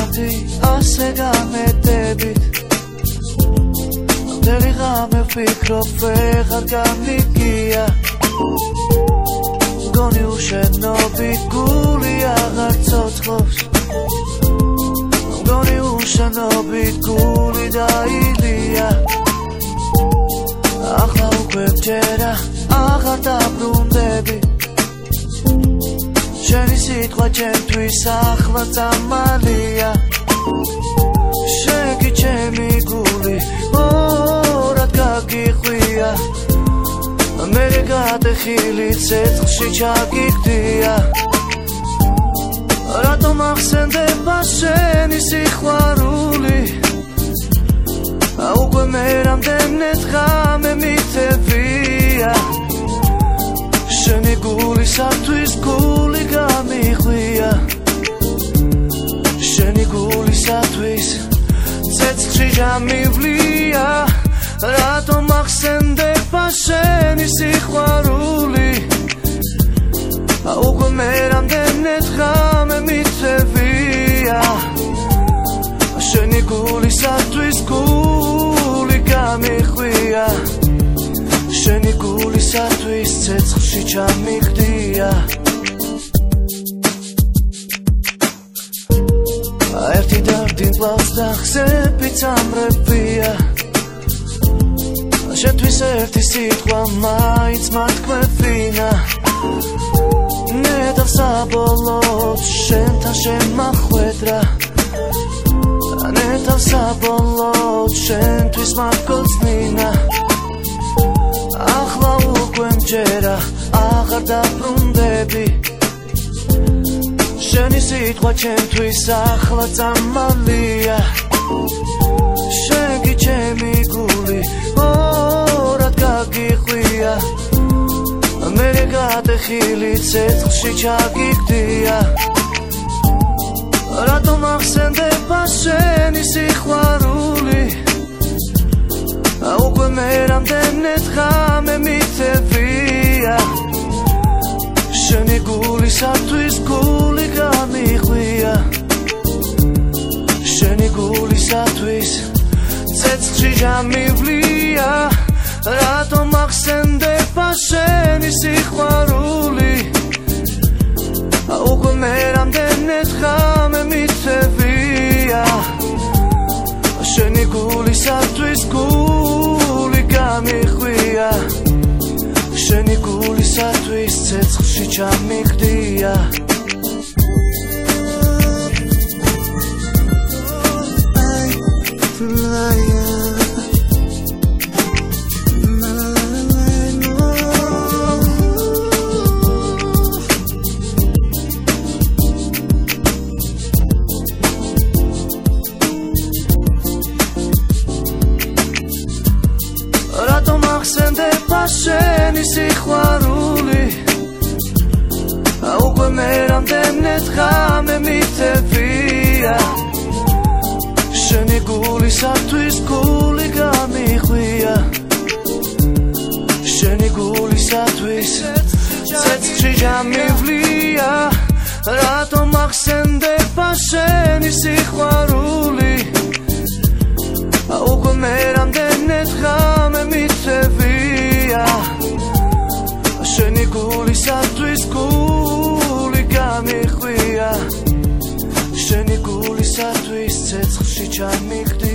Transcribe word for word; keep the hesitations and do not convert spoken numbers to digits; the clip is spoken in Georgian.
ერთი ასე გამეტებით მთელი ღამე ვფიქრობ ვეღარ გამიგია მგონი უშენობით გული აღარ ცოცხლობს მგონი უშენობით გული დაილია ახლა უკვე ვჯერა აღარ დაბრუნდები შენი სიტყვა ჩემთვის ახლა წამალია შენი ჩემი გული ორად გაგიხვია მე გადახილი ცეცხლში ჩაგიგდია რატომ ახსენდება შენი სიყვარული უკვე მე რამდენი დღე მითევია შენი გულისათვის გული გამიხვია შენი გულისათვის ცეცხლში ჩამივლია რატომ ახსენდება შენი სიყვარული უკვე მე რამდენი დღე მითევია შენი გულისათვის გული გამიხვია შენი გულისათვის ცეცხლში ჩამიგდია ერთი დარდი მკლავს და ხსები წამრებია შენთვის ერთი სიტყვა მაინც მათქმევინა ნეტავ საბოლოოდ შენთან შემახვედრა ნეტავ საბოლოოდ შენთვის მაქოცნინა ახლა უკვე მჯერა აღარ დაბრუნდები შენი სიტყვა ჩემთვის ახლა წამალია შენი ჩემი გული ორად გაგიხვია მე გადახილი ცეცხლში ჩაგიგდია რატომ ახსენდება შენი სიყვარული უკვე მე რამდენი დღე მითევია შენი გულისათვის გული გამიხვია შენი გულისათვის ცეცხლში ჩამივლია რატომ ახსენდება შენი სიყვარული უკვე მე რამდენი დღე მითევია შენი გულისათვის გული გამიხვია შენი გულისათვის ცეცხლში ჩამიგდია რატომ ახსენდება შენი სიყვარული უკვე მე რამდენი დღე მითევია შენი გულისათვის გული გამიხვია შენი გულისათვის ცეცხლში ჩამივლია რატომ ახსენდება შენი სიყვარული უკვე მე რამდენი დღე მითევია შენი გულისათვის გული გამიხვია შენი გულისათვის ცეცხლში ჩამიგდია